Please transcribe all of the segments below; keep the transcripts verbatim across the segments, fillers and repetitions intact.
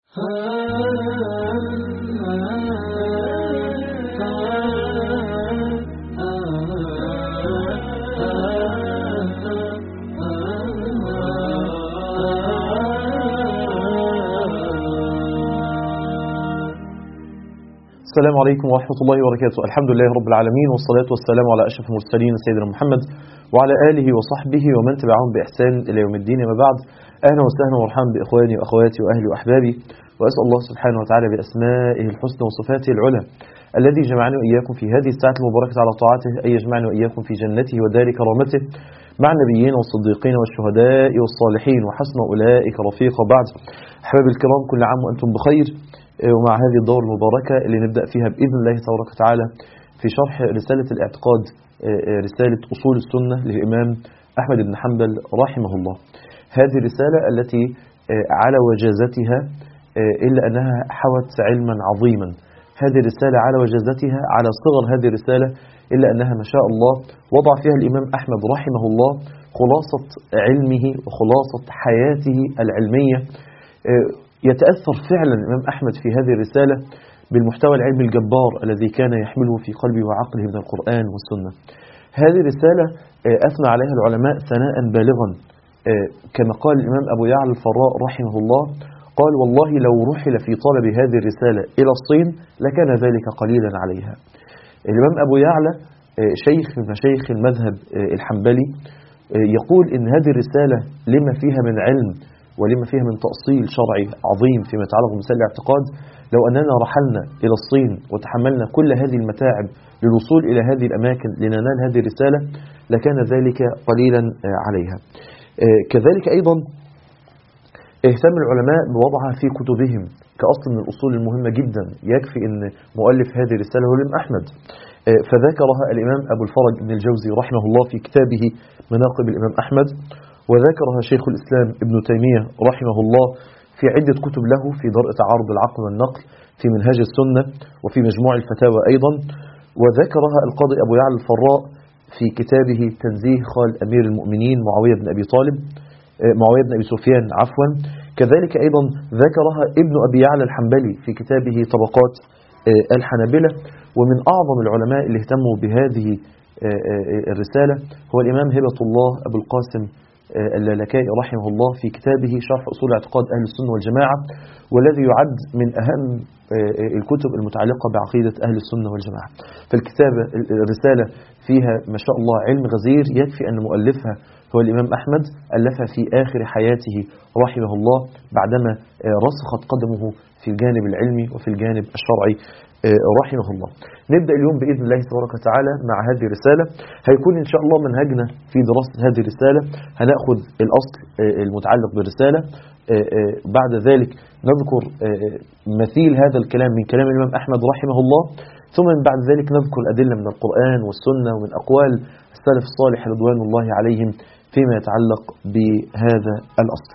السلام عليكم ورحمة الله وبركاته. الحمد لله رب العالمين، والصلاة والسلام على أشرف المرسلين سيدنا محمد وعلى آله وصحبه ومن تبعهم بإحسان إلى يوم الدين. ما بعد، أهلا وسهلا ومرحبا بإخواني وأخواتي وأهلي وأحبابي، وأسأل الله سبحانه وتعالى بأسمائه الحسنى وصفاته العلى الذي جمعني وإياكم في هذه الساعة المباركة على طاعته أن يجمعني وإياكم في جنته ودار كرامته مع النبيين والصديقين والشهداء والصالحين وحسن أولئك رفيقا. بعد، أحبابي الكرام، كل عام وأنتم بخير، ومع هذه الدورة المباركة اللي نبدأ فيها بإذن الله تبارك وتعالى في شرح رسالة الاعتقاد، رسالة أصول السنة للإمام أحمد بن حنبل رحمه الله. هذه الرسالة التي على وجازتها إلا أنها حوت علما عظيما. هذه الرسالة على وجازتها، على صغر هذه الرسالة، إلا أنها ما شاء الله وضع فيها الإمام أحمد رحمه الله خلاصة علمه وخلاصة حياته العلمية. يتأثر فعلا الإمام أحمد في هذه الرسالة بالمحتوى العلمي الجبار الذي كان يحمله في قلبه وعقله من القرآن والسنة. هذه الرسالة أثنى عليها العلماء ثناء بالغا، كما قال الإمام أبو يعلى الفراء رحمه الله، قال: والله لو رحل في طلب هذه الرسالة إلى الصين لكان ذلك قليلا عليها. الإمام أبو يعلى شيخ من مشايخ المذهب الحنبلي يقول إن هذه الرسالة لما فيها من علم ولما فيها من تأصيل شرعي عظيم فيما يتعلق بمسائل الاعتقاد، لو أننا رحلنا إلى الصين وتحملنا كل هذه المتاعب للوصول إلى هذه الأماكن لننال هذه الرسالة لكان ذلك قليلا عليها. كذلك أيضا اهتم العلماء بوضعها في كتبهم كأصل من الأصول المهمة جدا. يكفي أن مؤلف هذه الرسالة هو الإمام أحمد، فذكرها الإمام أبو الفرج ابن الجوزي رحمه الله في كتابه مناقب الإمام أحمد، وذكرها شيخ الإسلام ابن تيمية رحمه الله في عدة كتب له، في درء تعارض العقل والنقل، في منهاج السنة، وفي مجموع الفتاوى أيضا. وذكرها القاضي أبو يعلى الفراء في كتابه تنزيه خال أمير المؤمنين معاوية بن أبي طالب معاوية بن أبي سفيان عفوا. كذلك أيضا ذكرها ابن أبي يعلى الحنبلي في كتابه طبقات الحنابلة. ومن أعظم العلماء اللي اهتموا بهذه الرسالة هو الإمام هبة الله أبو القاسم اللالكائي رحمه الله في كتابه شرح أصول اعتقاد أهل السنة والجماعة، والذي يعد من أهم الكتب المتعلقة بعقيدة أهل السنة والجماعة. فالكتاب الرسالة فيها ما شاء الله علم غزير، يكفي أن مؤلفها هو الإمام أحمد، ألفها في آخر حياته رحمه الله بعدما رسخت قدمه في الجانب العلمي وفي الجانب الشرعي رحمه الله. نبدأ اليوم بإذن الله تبارك وتعالى مع هذه الرسالة. هيكون إن شاء الله منهجنا في دراسة هذه الرسالة هنأخذ الأصل المتعلق بالرسالة، بعد ذلك نذكر مثيل هذا الكلام من كلام الإمام أحمد رحمه الله، ثم من بعد ذلك نذكر الأدلة من القرآن والسنة ومن أقوال السلف الصالح رضوان الله عليهم فيما يتعلق بهذا الأصل.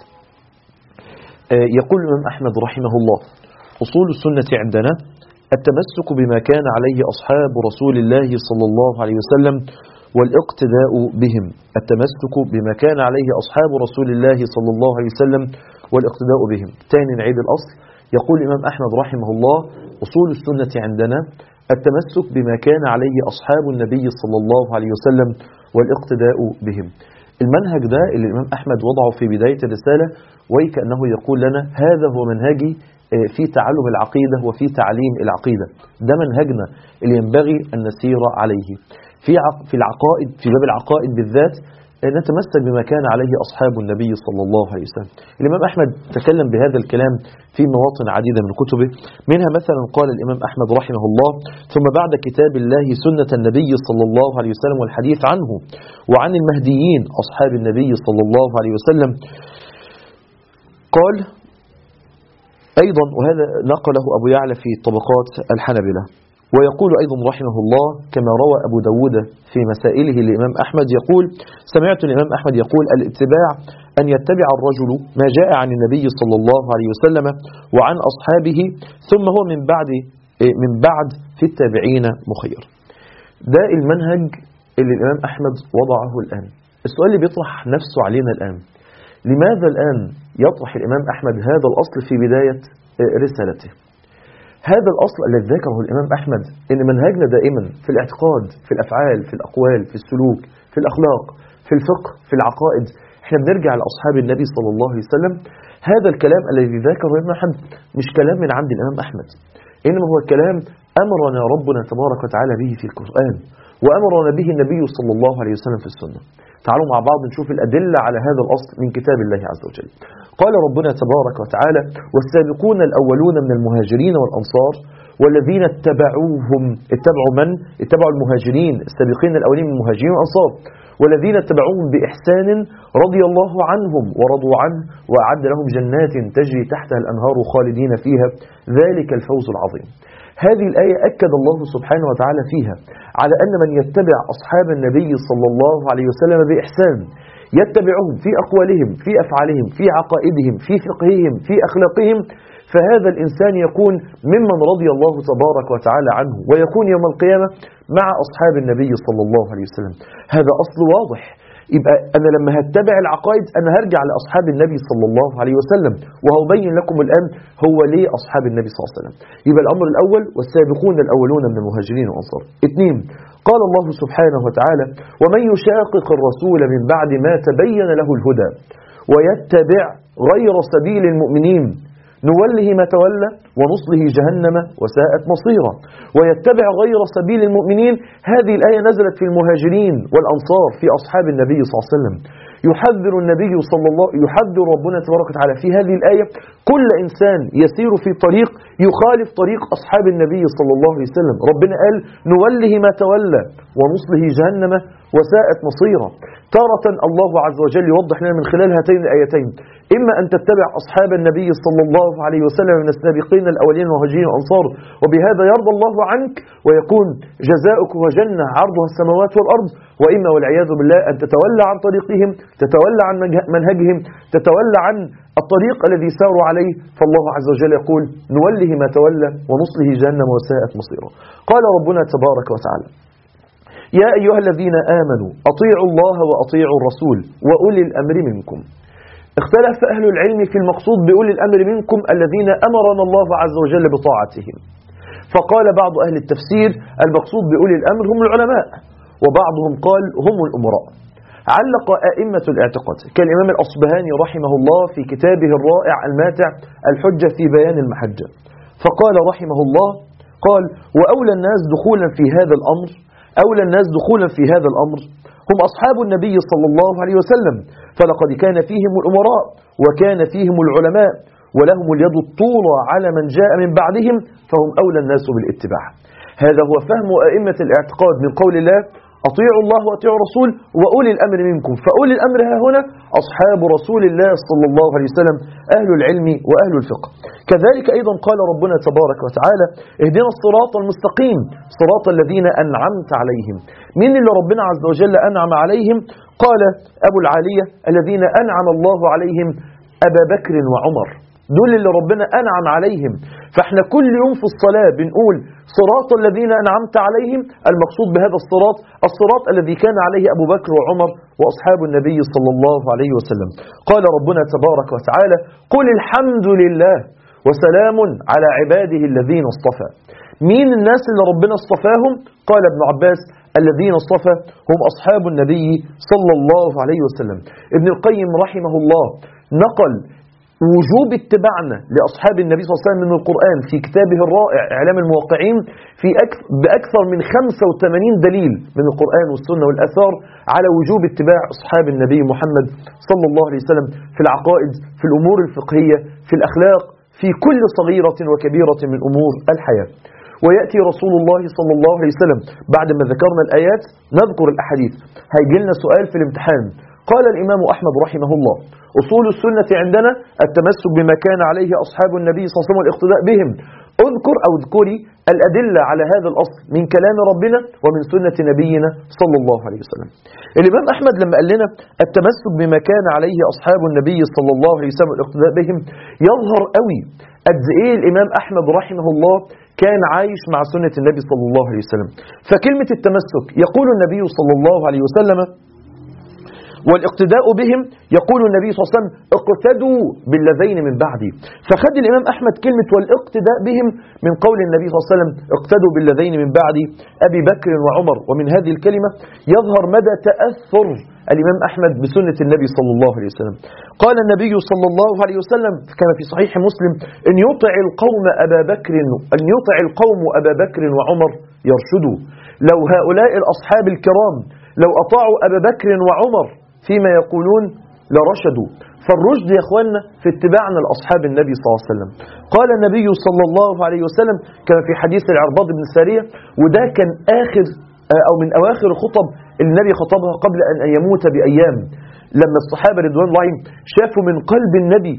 يقول الإمام أحمد رحمه الله: أصول السنة عندنا التمسك بما كان عليه أصحاب رسول الله صلى الله عليه وسلم والاقتداء بهم. التمسك بما كان عليه أصحاب رسول الله صلى الله عليه وسلم والاقتداء بهم. تاني نعيد الأصل. يقول الإمام أحمد رحمه الله: أصول السنة عندنا التمسك بما كان عليه أصحاب النبي صلى الله عليه وسلم والاقتداء بهم. المنهج ده اللي الإمام أحمد وضعه في بداية الرسالة، وكأنه يقول لنا هذا هو منهجي في تعلم العقيدة وفي تعليم العقيدة. ده منهجنا اللي ينبغي أن نسير عليه في في العقائد، في باب العقائد بالذات نتمسك بما كان عليه أصحاب النبي صلى الله عليه وسلم. الإمام أحمد تكلم بهذا الكلام في مواطن عديدة من كتبه، منها مثلا قال الإمام أحمد رحمه الله: ثم بعد كتاب الله سنة النبي صلى الله عليه وسلم والحديث عنه وعن المهديين أصحاب النبي صلى الله عليه وسلم. قال أيضا، وهذا نقله أبو يعلى في طبقات الحنبلة، ويقول أيضا رحمه الله كما روى أبو داود في مسائله للإمام أحمد، يقول: سمعت الإمام أحمد يقول: الاتباع أن يتبع الرجل ما جاء عن النبي صلى الله عليه وسلم وعن أصحابه، ثم هو من بعد من بعد في التابعين مخير. ده المنهج اللي الإمام أحمد وضعه الآن. السؤال اللي بيطرح نفسه علينا الآن: لماذا الآن يطرح الإمام أحمد هذا الأصل في بداية رسالته. هذا الأصل الذي ذكره الإمام أحمد إن منهجنا دائما في الاعتقاد، في الأفعال، في الأقوال، في السلوك، في الأخلاق، في الفقه، في العقائد، احنا بنرجع لأصحاب النبي صلى الله عليه وسلم. هذا الكلام الذي ذكره الإمام أحمد مش كلام من عند الإمام أحمد، إنما هو كلام أمرنا ربنا تبارك وتعالى به في القرآن، وأمرنا به النبي صلى الله عليه وسلم في السنة. تعالوا مع بعض نشوف الأدلة على هذا الأصل من كتاب الله عز وجل. قال ربنا تبارك وتعالى: والسابقون الأولون من المهاجرين والأنصار والذين اتبعوهم، اتبعوا من؟ اتبعوا المهاجرين، السابقين الأولين من المهاجرين والأنصار، والذين اتبعوهم بإحسان رضي الله عنهم ورضوا عنه وأعد لهم جنات تجري تحتها الأنهار خالدين فيها ذلك الفوز العظيم. هذه الآية أكد الله سبحانه وتعالى فيها على أن من يتبع أصحاب النبي صلى الله عليه وسلم بإحسان، يتبعهم في أقوالهم، في أفعالهم، في عقائدهم، في فقههم، في أخلاقهم، فهذا الإنسان يكون ممن رضي الله تبارك وتعالى عنه، ويكون يوم القيامة مع أصحاب النبي صلى الله عليه وسلم. هذا أصل واضح. يبقى أنا لما هتبع العقائد أنا هرجع لأصحاب النبي صلى الله عليه وسلم، وهبين لكم الآن هو ليه أصحاب النبي صلى الله عليه وسلم. يبقى الأمر الأول: والسابقون الأولون من المهاجرين والأنصار. اثنين: قال الله سبحانه وتعالى: ومن يشاقق الرسول من بعد ما تبين له الهدى ويتبع غير سبيل المؤمنين نوله ما تولى ونصله جهنم وساءت مصيرا. ويتبع غير سبيل المؤمنين، هذه الآية نزلت في المهاجرين والأنصار، في أصحاب النبي صلى الله عليه وسلم. يحذر النبي صلى الله يحذر ربنا تبارك وتعالى في هذه الآية كل إنسان يسير في طريق يخالف طريق أصحاب النبي صلى الله عليه وسلم. ربنا قال: نوله ما تولى ونصله جهنم وساءت مصيرا. تارة الله عز وجل يوضح لنا من خلال هاتين الآيتين إما أن تتبع أصحاب النبي صلى الله عليه وسلم من السابقين الأولين والمهاجرين والأنصار، وبهذا يرضى الله عنك ويكون جزاؤك وجنة عرضها السماوات والأرض، وإما والعياذ بالله أن تتولى عن طريقهم، تتولى عن منهجهم، تتولى عن الطريق الذي ساروا عليه، فالله عز وجل يقول: نوله ما تولى ونصله جهنم وساءت مصيرا. قال ربنا تبارك وتعالى: يا أيها الذين آمنوا أطيعوا الله وأطيعوا الرسول وأولي الأمر منكم. اختلف أهل العلم في المقصود بأولي الأمر منكم الذين أمرنا الله عز وجل بطاعتهم. فقال بعض أهل التفسير: المقصود بأولي الأمر هم العلماء، وبعضهم قال هم الأمراء. علق أئمة الاعتقاد كالإمام الأصبهاني رحمه الله في كتابه الرائع الماتع الحجة في بيان المحجة، فقال رحمه الله: قال: وأولى الناس دخولا في هذا الأمر أولى الناس دخولا في هذا الأمر هم أصحاب النبي صلى الله عليه وسلم، فلقد كان فيهم الأمراء وكان فيهم العلماء ولهم اليد الطولى على من جاء من بعدهم، فهم أولى الناس بالاتباع. هذا هو فهم أئمة الاعتقاد من قول الله: أطيعوا الله وأطيعوا الرسول وأولي الأمر منكم. فأولي الأمر ها هنا أصحاب رسول الله صلى الله عليه وسلم، أهل العلم وأهل الفقه. كذلك أيضا قال ربنا تبارك وتعالى: اهدنا الصراط المستقيم صراط الذين أنعمت عليهم. من اللي ربنا عز وجل أنعم عليهم؟ قال أبو العالية: الذين أنعم الله عليهم أبا بكر وعمر، دول اللي ربنا أنعم عليهم. فاحنا كل يوم في الصلاة بنقول صراط الذين أنعمت عليهم، المقصود بهذا الصراط الصراط الذي كان عليه أبو بكر وعمر وأصحاب النبي صلى الله عليه وسلم. قال ربنا تبارك وتعالى: قل الحمد لله وسلام على عباده الذين اصطفى. مين الناس اللي ربنا اصطفاهم؟ قال ابن عباس: الذين اصطفى هم أصحاب النبي صلى الله عليه وسلم. ابن القيم رحمه الله نقل وجوب اتباعنا لأصحاب النبي صلى الله عليه وسلم من القرآن في كتابه الرائع إعلام الموقعين في أكثر بأكثر من خمسة وثمانين دليل من القرآن والسنة والآثار على وجوب اتباع أصحاب النبي محمد صلى الله عليه وسلم في العقائد، في الأمور الفقهية، في الأخلاق، في كل صغيرة وكبيرة من أمور الحياة. ويأتي رسول الله صلى الله عليه وسلم بعد ما ذكرنا الآيات نذكر الأحاديث. هيجي لنا سؤال في الامتحان. قال الإمام أحمد رحمه الله: أصول السنة عندنا التمسك بما كان عليه أصحاب النبي صلى الله عليه وسلم والاقتداء بهم. اذكر أو اذكري الأدلة على هذا الأصل من كلام ربنا ومن سنة نبينا صلى الله عليه وسلم. الإمام أحمد لما قال لنا التمسك بما كان عليه أصحاب النبي صلى الله عليه وسلم والاقتداء بهم، يظهر قوي قد إيه الإمام أحمد رحمه الله كان عايش مع سنة النبي صلى الله عليه وسلم. فكلمة التمسك، يقول النبي صلى الله عليه وسلم: والاقتداء بهم يقول النبي صلى الله عليه وسلم اقتدوا بالذين من بعدي. فخد الإمام أحمد كلمة والاقتداء بهم من قول النبي صلى الله عليه وسلم اقتدوا بالذين من بعدي أبي بكر وعمر. ومن هذه الكلمة يظهر مدى تأثر الإمام أحمد بسنة النبي صلى الله عليه وسلم. قال النبي صلى الله عليه وسلم كما في صحيح مسلم إن يطع القوم أبا بكر أن يطع القوم أبا بكر وعمر يرشدوا. لو هؤلاء الأصحاب الكرام لو أطاعوا أبا بكر وعمر فيما يقولون لرشدوا. فالرشد يا أخواننا في اتباعنا لأصحاب النبي صلى الله عليه وسلم. قال النبي صلى الله عليه وسلم كما في حديث العرباض بن سارية، وده كان آخر أو من أواخر الخطب النبي خطبها قبل أن يموت بأيام، لما الصحابة رضوان الله عليهم شافوا من قلب النبي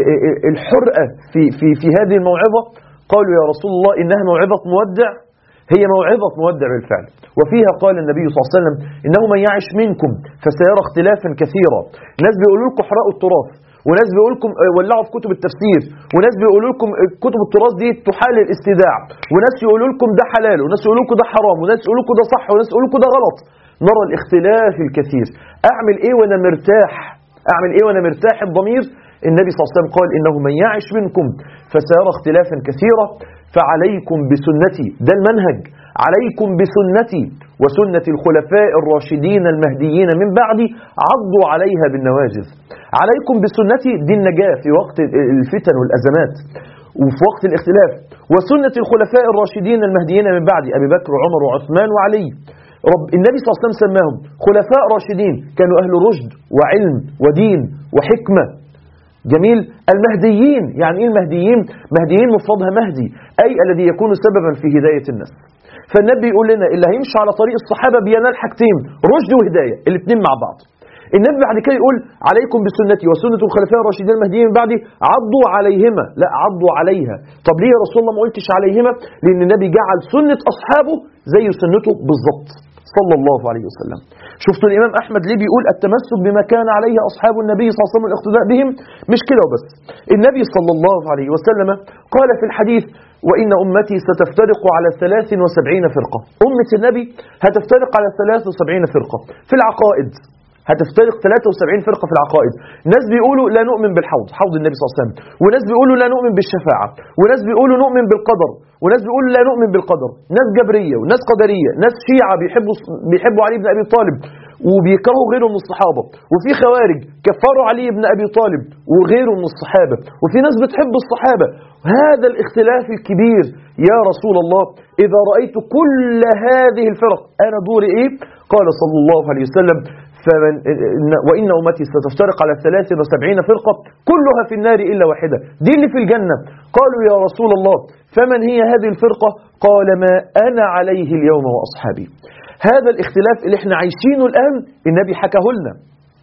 الحرقة في, في, في هذه الموعظة قالوا يا رسول الله إنها موعظة مودع. هي موعظة مودع بالفعل، وفيها قال النبي صلى الله عليه وسلم إنه من يعش منكم فسيرى اختلافا كثيرا. ناس بيقولوا لكم احرقوا التراث، وناس بيقولوا لكم ولعوا في كتب التفسير، وناس بيقولوا لكم كتب التراث دي تحال الاستداع، وناس يقولوا لكم ده حلال، وناس يقولوا لكم ده حرام، وناس يقولوا لكم ده صح، وناس يقولوا لكم ده غلط. نرى الاختلاف الكثير. أعمل إيه وأنا مرتاح؟ أعمل إيه وأنا مرتاح الضمير؟ النبي صلى الله عليه وسلم قال إنه من يعش منكم فسيرى اختلافا كثيرا فعليكم بسنتي. ده المنهج، عليكم بسنتي وسنة الخلفاء الراشدين المهديين من بعدي عضوا عليها بالنواجذ. عليكم بسنتي دي النجاة في وقت الفتن والأزمات وفي وقت الاختلاف، وسنة الخلفاء الراشدين المهديين من بعدي أبي بكر وعمر وعثمان وعلي. رب النبي صلى الله عليه وسلم سماهم خلفاء راشدين، كانوا أهل رشد وعلم ودين وحكمة. جميل. المهديين، يعني إيه المهديين؟ مهديين مفردها مهدي، أي الذي يكون سببا في هداية الناس. فالنبي يقول لنا اللي هيمشي على طريق الصحابة بينال حاجتين، رشد وهداية، الاثنين مع بعض. النبي بعد كده يقول عليكم بسنتي وسنة الخلفاء الراشدين المهديين من بعدي عضوا عليهما. لا، عضوا عليها. طب ليه يا رسول الله ما قلتش عليهما؟ لأن النبي جعل سنة أصحابه زي سنته بالضبط صلى الله عليه وسلم. شفتوا الإمام أحمد ليه بيقول التمسك بما كان عليه أصحاب النبي صلى الله عليه وسلم والاقتداء بهم؟ مش كده وبس، النبي صلى الله عليه وسلم قال في الحديث وإن أمتي ستفترق على ثلاث وسبعين فرقة. أمة النبي هتفترق على ثلاث وسبعين فرقة في العقائد، هتفترق ثلاث وسبعين فرقة في العقائد. ناس بيقولوا لا نؤمن بالحوض، حوض النبي صلى الله عليه وسلم، وناس بيقولوا لا نؤمن بالشفاعة، وناس بيقولوا نؤمن بالقدر، وناس بيقولوا لا نؤمن بالقدر، ناس جبرية وناس قدرية، ناس شيعة بيحبوا بيحبوا علي بن أبي طالب وبيكرهوا غيره من الصحابة، وفي خوارج كفروا علي بن أبي طالب وغيره من الصحابة، وفي ناس بتحب الصحابة. هذا الاختلاف الكبير يا رسول الله إذا رأيت كل هذه الفرق أنا دوري إيه؟ قال صلى الله عليه وسلم فمن وإن أمتي ستفترق على ثلاث وسبعين فرقة كلها في النار إلا واحدة. دي اللي في الجنة. قالوا يا رسول الله فمن هي هذه الفرقة؟ قال ما أنا عليه اليوم وأصحابي. هذا الاختلاف اللي احنا عايشينه الآن النبي حكاه لنا.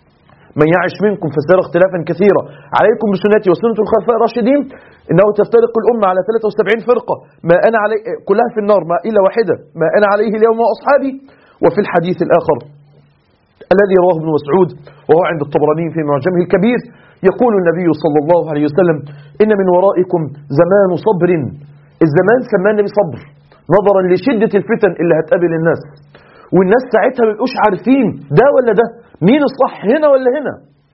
من يعش منكم فسيرى اختلافا كثيرا عليكم بسنتي وسنة الخلفاء الراشدين إنه تفترق الأمة على ثلاث وسبعين فرقة ما أنا عليه كلها في النار ما إلا واحدة ما أنا عليه اليوم وأصحابي. وفي الحديث الآخر الذي رواه ابن مسعود وهو عند الطبراني في معجمه الكبير يقول النبي صلى الله عليه وسلم إن من ورائكم زمان صبر. الزمان سماه النبي صبر نظرا لشدة الفتن اللي هتقابل الناس، والناس ساعتها ما بيبقوش عارفين ده ولا ده، مين الصح هنا ولا هنا.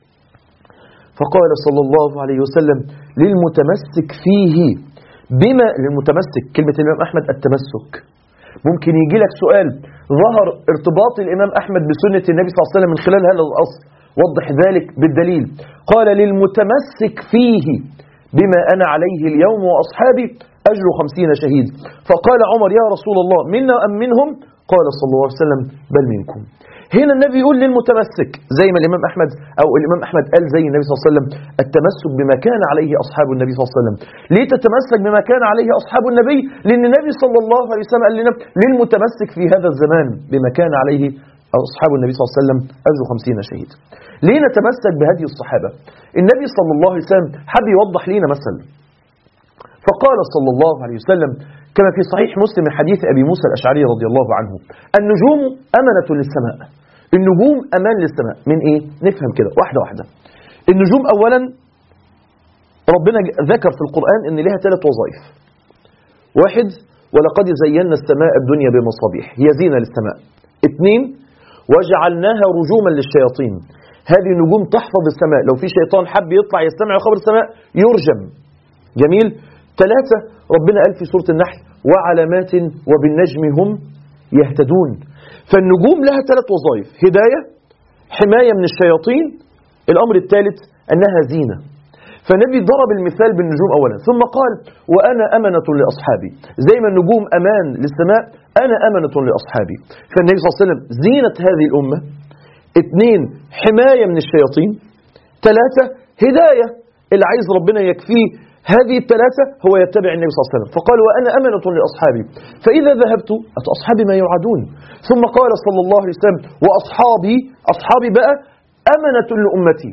فقال صلى الله عليه وسلم للمتمسك فيه بما للمتمسك كلمة الإمام أحمد التمسك. ممكن يجي لك سؤال ظهر ارتباط الإمام أحمد بسنة النبي صلى الله عليه وسلم من خلال هذا الأصل، وضح ذلك بالدليل. قال للمتمسك فيه بما أنا عليه اليوم وأصحابي أجر خمسين شهيد. فقال عمر يا رسول الله منا أم منهم؟ قال صلى الله عليه وسلم بل منكم. هنا النبي يقول للمتمسك زي ما الإمام أحمد أو الإمام أحمد قال زي النبي صلى الله عليه وسلم التمسك بما كان عليه أصحاب النبي صلى الله عليه وسلم. ليه تتمسك بما كان عليه أصحاب النبي؟ لأن النبي صلى الله عليه وسلم قال لنا للمتمسك في هذا الزمان بما كان عليه أصحاب النبي صلى الله عليه وسلم أجر خمسين شهيد. ليه نتمسك بهدي الصحابة؟ النبي صلى الله عليه وسلم حب يوضح لنا مثل، فقال صلى الله عليه وسلم كما في صحيح مسلم من حديث أبي موسى الأشعري رضي الله عنه النجوم أمنة للسماء. النجوم أمان للسماء. من إيه؟ نفهم كده واحدة واحدة. النجوم أولا ربنا ذكر في القرآن إن لها ثلاث وظائف. واحد ولقد زينا السماء الدنيا بمصابيح هي زينة للسماء. اثنين وجعلناها رجوما للشياطين هذه النجوم تحفظ السماء، لو في شيطان حب يطلع يستمع خبر السماء يرجم. جميل. ثلاثة، ربنا قال في سورة النحل وعلامات وبالنجم هم يهتدون. فالنجوم لها ثلاث وظائف: هداية، حماية من الشياطين، الأمر الثالث أنها زينة. فالنبي ضرب المثال بالنجوم أولا، ثم قال وأنا أمنة لأصحابي. زي ما النجوم أمان للسماء، أنا أمنة لأصحابي. فالنبي صلى الله عليه وسلم زينة هذه الأمة. اثنين، حماية من الشياطين. ثلاثة، هداية، اللي عايز ربنا يكفيه هذه الثلاثة هو يتبع النبي صلى الله عليه وسلم. فقال وأنا أمنة لأصحابي، فإذا ذهبت أصحابي ما يوعدون. ثم قال صلى الله عليه وسلم وأصحابي، أصحابي بقى أمنة لأمتي،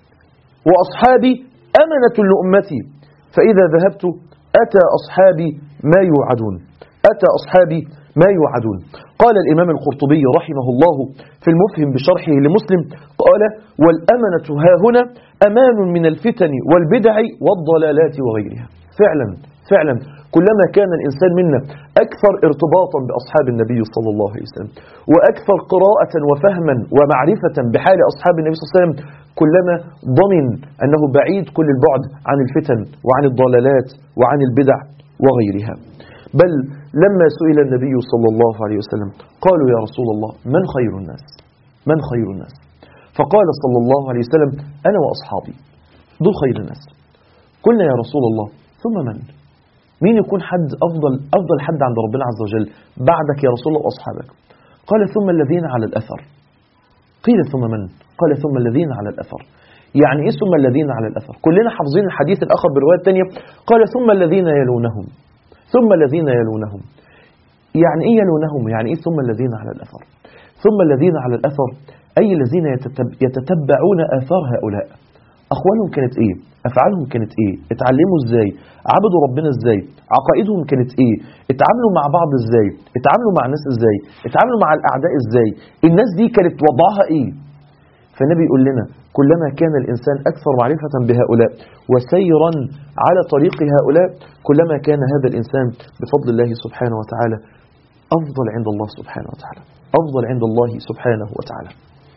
وأصحابي أمنة لأمتي، فإذا ذهبت أتى أصحابي ما يوعدون، أتى أصحابي ما يوعدون. قال الإمام القرطبي رحمه الله في المفهم بشرحه لمسلم، قال والأمنة ها هنا أمان من الفتن والبدع والضلالات وغيرها. فعلا فعلا كلما كان الإنسان منا أكثر ارتباطا بأصحاب النبي صلى الله عليه وسلم، وأكثر قراءة وفهما ومعرفة بحال أصحاب النبي صلى الله عليه وسلم، كلما ضمن أنه بعيد كل البعد عن الفتن وعن الضلالات وعن البدع وغيرها. بل لما سئل النبي صلى الله عليه وسلم قالوا يا رسول الله من خير الناس، من خير الناس؟ فقال صلى الله عليه وسلم أنا وأصحابي دول خير الناس. قلنا يا رسول الله ثم من؟ مين يكون حد أفضل أفضل حد عند ربنا عز وجل بعدك يا رسول الله وأصحابك؟ قال ثم الذين على الأثر. قيل ثم من؟ قال ثم الذين على الأثر. يعني إيه ثم الذين على الأثر؟ كلنا حافظين الحديث الآخر برواية تانية، قال ثم الذين يلونهم، ثم الذين يلونهم. يعني إيه يلونهم؟ يعني إيه ثم الذين على الأثر؟ ثم الذين على الأثر أي الذين يتتبعون آثار هؤلاء. أخوانهم كانت إيه؟ أفعالهم كانت إيه؟ اتعلموا إزاي؟ عبدوا ربنا إزاي؟ عقائدهم كانت إيه؟ اتعاملوا مع بعض إزاي؟ اتعاملوا مع الناس إزاي؟ اتعاملوا مع الأعداء إزاي؟ الناس دي كانت وضعها إيه؟ فالنبي يقول لنا كلما كان الإنسان أكثر معرفة بهؤلاء وسيرا على طريق هؤلاء، كلما كان هذا الإنسان بفضل الله سبحانه وتعالى أفضل عند الله سبحانه وتعالى، أفضل عند الله سبحانه وتعالى.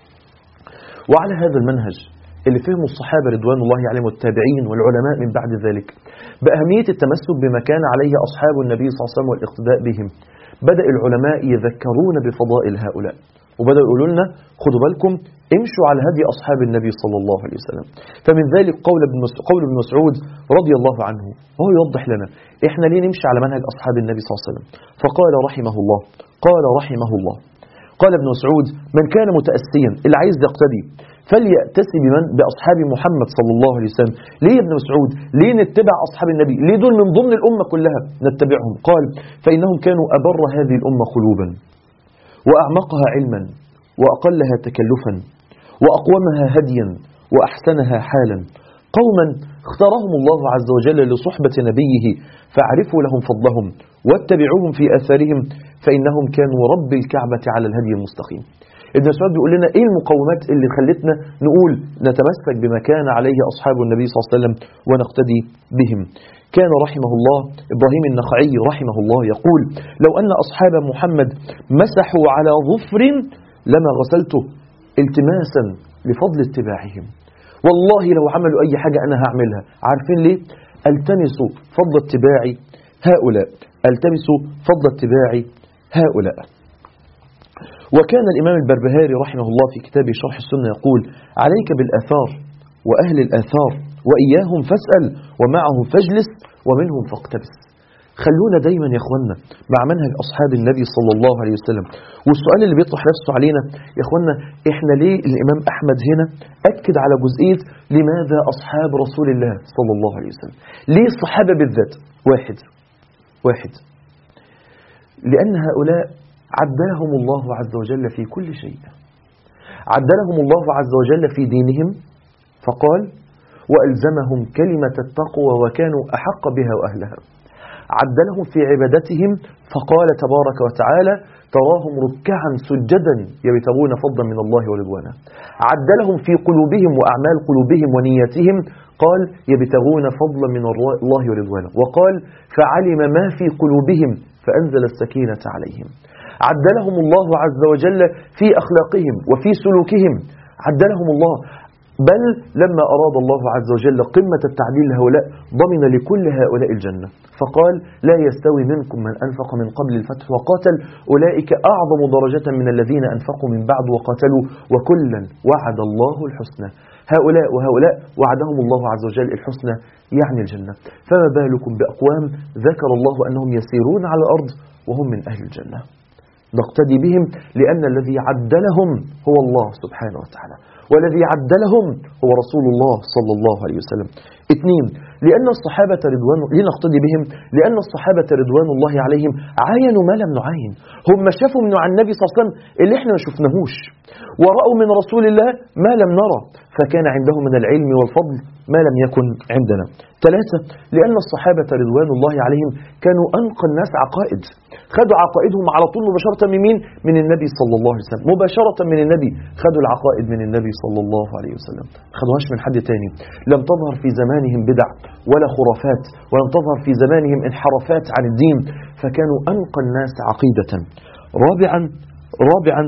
وعلى هذا المنهج اللي فهموا الصحابة رضوان الله عليهم والتابعين والعلماء من بعد ذلك بأهمية التمسك بما كان عليه أصحاب النبي صلى الله عليه وسلم والاقتداء بهم، بدأ العلماء يذكرون بفضائل هؤلاء، وبدأوا يقولوا لنا خدوا بالكم امشوا على هدي أصحاب النبي صلى الله عليه وسلم. فمن ذلك قول ابن قول ابن مسعود رضي الله عنه، وهو يوضح لنا إحنا ليه نمشي على منهج أصحاب النبي صلى الله عليه وسلم. فقال رحمه الله، قال رحمه الله قال ابن مسعود من كان متأسيا، اللي عايز يقتدي فليأتسي بمن بأصحاب محمد صلى الله عليه وسلم. ليه يا ابن مسعود؟ ليه نتبع أصحاب النبي؟ ليه دول من ضمن الأمة كلها نتبعهم؟ قال فإنهم كانوا أبر هذه الأمة قلوبا، وأعمقها علما، وأقلها تكلفا، وأقومها هديا، وأحسنها حالا. قوما اختارهم الله عز وجل لصحبة نبيه فاعرفوا لهم فضلهم واتبعوهم في آثارهم فإنهم كانوا رب الكعبة على الهدي المستقيم. ابن مسعود بيقول لنا ايه المقومات اللي خلتنا نقول نتمسك بما كان عليه أصحاب النبي صلى الله عليه وسلم ونقتدي بهم. كان رحمه الله إبراهيم النخعي رحمه الله يقول لو أن أصحاب محمد مسحوا على ظفر لما غسلته التماسا لفضل اتباعهم. والله لو عملوا أي حاجة أنا هعملها. عارفين ليه؟ التمسوا فضل اتباع هؤلاء، التمسوا فضل اتباع هؤلاء. وكان الإمام البربهاري رحمه الله في كتابه شرح السنة يقول عليك بالآثار وأهل الآثار وإياهم فاسأل ومعهم فاجلس ومنهم فاقتبس. خلونا دايما يا اخوانا مع منهج أصحاب النبي صلى الله عليه وسلم. والسؤال اللي بيطرح نفسه علينا يا اخوانا، احنا ليه الإمام أحمد هنا أكد على جزئية لماذا أصحاب رسول الله صلى الله عليه وسلم؟ ليه الصحابة بالذات؟ واحد واحد لأن هؤلاء عداهم الله عز وجل في كل شيء، عدلهم الله عز وجل في دينهم فقال وألزمهم كلمة التقوى وكانوا أحق بها وأهلها. عدلهم في عبادتهم فقال تبارك وتعالى تراهم ركعا سجدا يبتغون فضلا من الله ورضوانا. عدلهم في قلوبهم وأعمال قلوبهم ونياتهم قال يبتغون فضلا من الله ورضوانا، وقال فعلم ما في قلوبهم فأنزل السكينة عليهم. عدلهم الله عز وجل في أخلاقهم وفي سلوكهم، عدلهم الله. بل لما أراد الله عز وجل قمة التعديل لهؤلاء ضمن لكل هؤلاء الجنة، فقال لا يستوي منكم من أنفق من قبل الفتح وقاتل أولئك أعظم درجة من الذين أنفقوا من بعد وقاتلوا وكلا وعد الله الحسنى. هؤلاء وهؤلاء وعدهم الله عز وجل الحسنى يعني الجنة، فما بالكم بأقوام ذكر الله أنهم يسيرون على الأرض وهم من أهل الجنة. نقتدي بهم لأن الذي عدلهم هو الله سبحانه وتعالى، والذي عدلهم هو رسول الله صلى الله عليه وسلم. اثنين، لأن الصحابة رضوان لنقتدي بهم لأن الصحابة رضوان الله عليهم عاينوا ما لم نعاين. هم شافوا من عن النبي صلى الله عليه وسلم اللي احنا ما شفناهوش، ورأوا من رسول الله ما لم نرى، فكان عندهم من العلم والفضل ما لم يكن عندنا. ثلاثة، لأن الصحابة رضوان الله عليهم كانوا أنقى الناس عقائد، خدوا عقائدهم على طول مباشرة من مين؟ من النبي صلى الله عليه وسلم، مباشرة من النبي خدوا العقائد من النبي صلى الله عليه وسلم، خدوهاش من حد تاني. لم تظهر في زمانهم بدع ولا خرافات، ولم تظهر في زمانهم انحرافات عن الدين، فكانوا أنقى الناس عقيدة. رابعا رابعا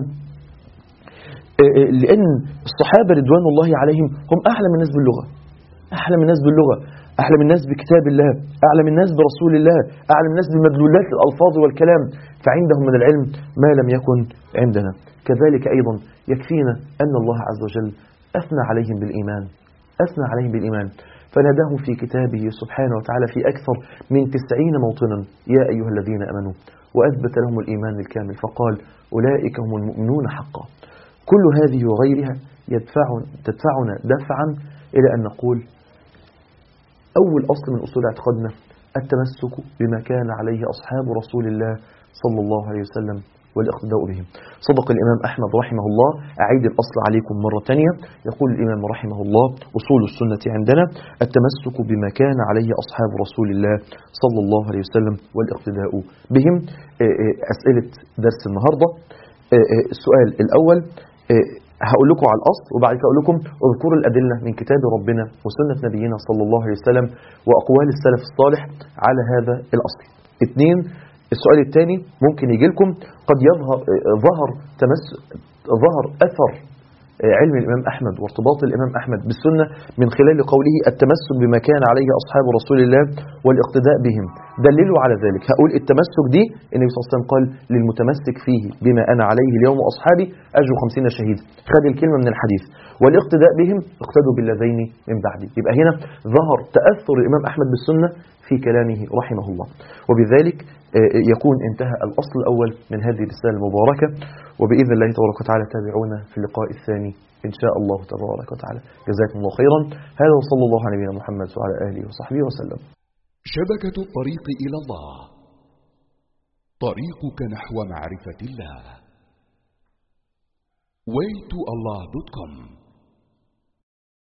لأن الصحابة رضوان الله عليهم هم أعلم الناس باللغة، أعلم الناس باللغة، أعلم الناس بكتاب الله، أعلم الناس برسول الله، أعلم الناس بمدلولات الألفاظ والكلام، فعندهم من العلم ما لم يكن عندنا. كذلك أيضا يكفينا أن الله عز وجل أثنى عليهم بالإيمان، أثنى عليهم بالإيمان، فناداهم في كتابه سبحانه وتعالى في أكثر من تسعين موطنا يا أيها الذين أمنوا، وأثبت لهم الإيمان الكامل فقال أولئك هم المؤمنون حقا. كل هذه وغيرها يدفعون تدفعنا دفعا إلى أن نقول أول أصل من أصول اعتقادنا التمسك بما كان عليه أصحاب رسول الله صلى الله عليه وسلم والاقتداء بهم. صدق الإمام أحمد رحمه الله. أعيد الأصل عليكم مرة ثانية. يقول الإمام رحمه الله أصول السنة عندنا التمسك بما كان عليه أصحاب رسول الله صلى الله عليه وسلم والاقتداء بهم. أسئلة درس النهاردة. السؤال الأول هقول لكم على الأصل، وبعد كده أقول لكم اذكروا الأدلة من كتاب ربنا وسنة نبينا صلى الله عليه وسلم وأقوال السلف الصالح على هذا الأصل. اثنين، السؤال الثاني ممكن يجي لكم قد يظهر ظهر تمس ظهر أثر علم الإمام أحمد وارتباط الإمام أحمد بالسنة من خلال قوله التمسك بما كان عليه أصحاب رسول الله والاقتداء بهم. دللوا على ذلك. هقول التمسك دي النبي صلى الله عليه وسلم قال للمتمسك فيه بما أنا عليه اليوم وأصحابي أجر خمسين شهيد. خد الكلمة من الحديث. والاقتداء بهم اقتدوا بالذين من بعدي. يبقى هنا ظهر تأثر الإمام أحمد بالسنة في كلامه رحمه الله، وبذلك يكون انتهى الأصل الأول من هذه الرسالة المباركة. وبإذن الله تبارك وتعالى تابعونا في اللقاء الثاني إن شاء الله تبارك وتعالى. جزاكم الله خيرا. هذا وصلى الله على نبينا محمد وعلى آله وصحبه وسلم. شبكة الطريق إلى الله، طريقك نحو معرفة الله. way to allah dot com